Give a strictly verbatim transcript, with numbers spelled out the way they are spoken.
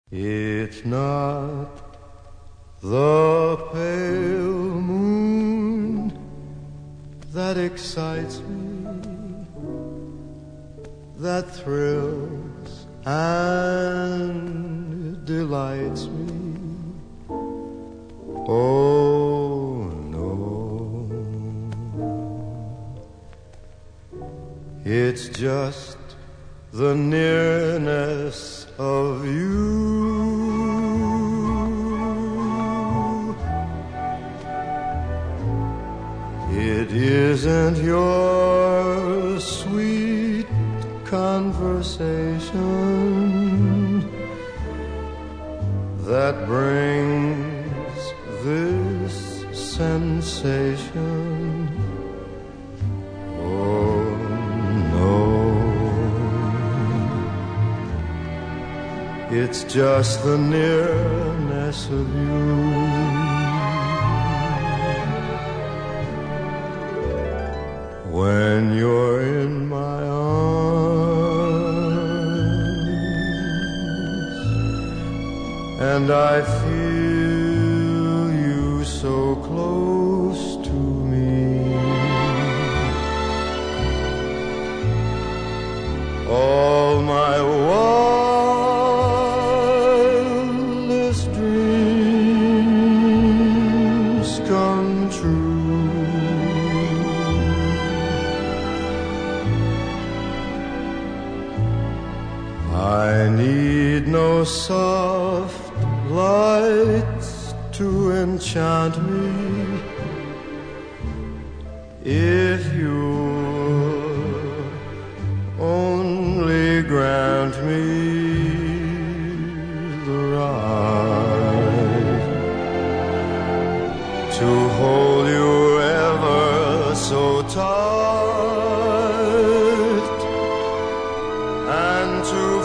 It's not the pale moon that excites me, that thrills and delights me. Oh no, it's just the nearness of you. It isn't your sweet conversation that brings this sensation. Oh no, it's just the nearness of you. When you're in my arms and I feel you so close to me, all my wildest dreams come true. I need no soft lights to enchant me if you only grant me the right to hold you ever so tight and to